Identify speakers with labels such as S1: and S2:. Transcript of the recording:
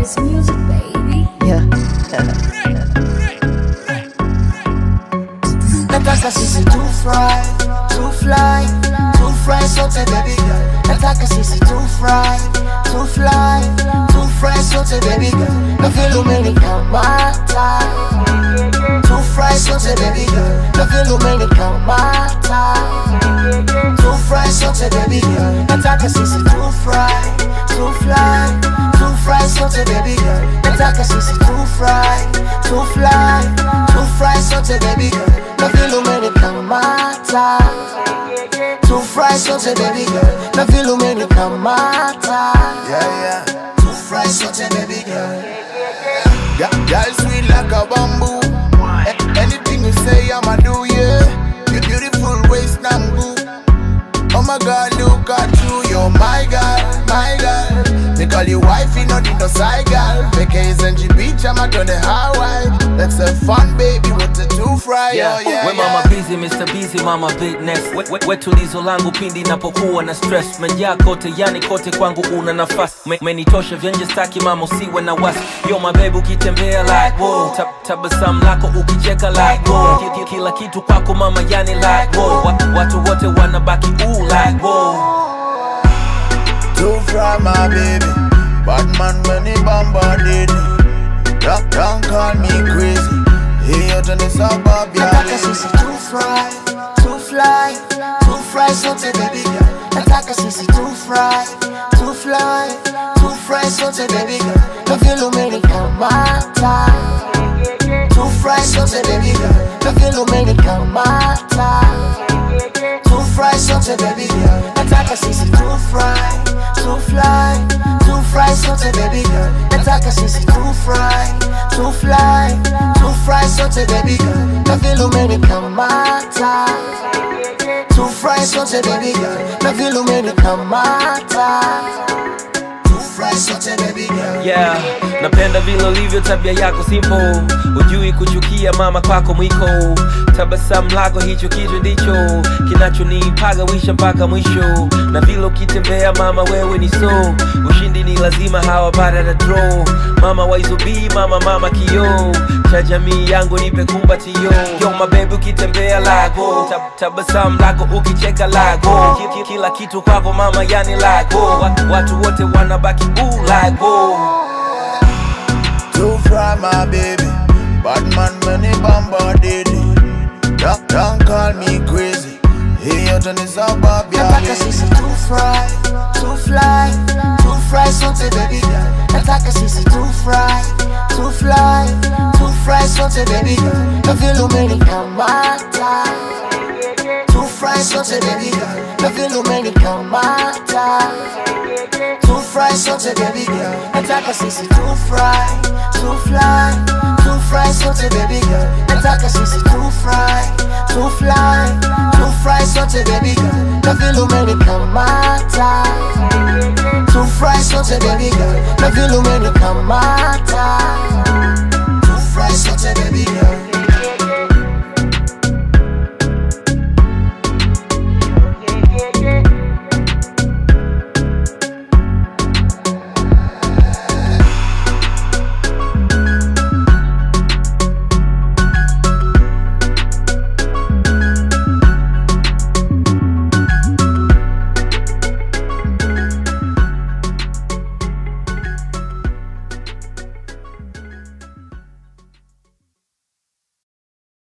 S1: It's music, baby.
S2: Yeah. Nataka sisi to fry, sote baby girl. Nataka sisi to fry, sote baby girl. Na feel umenikamata. To fry sote baby girl. Na feel umenikamata. To fry sote baby girl. Nataka sisi to fry, sote baby girl. Nataka sisi to fry, sote baby girl. Na feel umenikamata. To fry sote baby girl. Na feel umenikamata.
S3: Yeah.
S2: To fry sote baby girl.
S3: Girl sweet like a bamboo. Anything you say I'ma do, yeah. You beautiful waist nambu. Oh my God, look at you, you're my girl, my girl. They call you wifey, not in no side girl. Vacation G beach, I'm out on the Hawaii. Let's have fun, baby, with the two fry,
S4: yeah.
S3: Oh yeah,
S4: we mama busy, Mr. Busy, mama business. We tulizo langu pindi napokuwa na stress. Menjaa kote, yani kote kwangu una nafasi. Menitosha vyenje staki mama usiwe na wasi. Yo my baby ukitembea like wow. Tabasamu lako ukicheka like wow. Kila kitu kwako mama yani like wow. Watu wote wanabaki like wow.
S3: To fry my baby, bad man when he bombarded me. Don't call me crazy. He out on the suburb,
S2: Nataka sisi to fry, sote baby girl. Nataka sisi to fry, sote baby girl. Na feel umenikamata. To fry sote baby girl. Na feel umenikamata. To fry sote baby girl. Nataka sisi to fry, sote baby girl. Nataka sisi to fry, sote baby girl. Na feel umenikamata. To fry sote baby girl. Na feel umenikamata. To fry sote baby girl.
S4: Yeah, napenda vile ulivyo tabia yako simple. Ujui kuchukia mama kwako mwiko. Tabasamu lako hicho kitu ndicho kinachonipaga wisha mpaka mwisho. Na vile ukitembea mama wewe ni so. Ushindi ni lazima hawa baada na draw. Mama waizubi mama kio. Cha jamii yangu nipe kumbatio. Yo my baby ukitembea lago. Tabasamu lako ukicheka lago. Kila kitu kwako mama yani lago. Watu wote wanabaki lago.
S3: To fry my baby, bad man when he bombarded me. Don't call me crazy. He out on the suburb,
S2: Nataka sisi to fry, sote baby girl. Nataka sisi to fry, sote baby girl. Na feel umenikamata. To fry sote baby girl. Na feel umenikamata. To fry sote baby girl. Nataka sisi to fry, sote baby girl. Nataka sisi to fry, sote baby girl. Na feel umenikamata. To fry sote baby girl. Na feel umenikamata. To fry sote baby girl.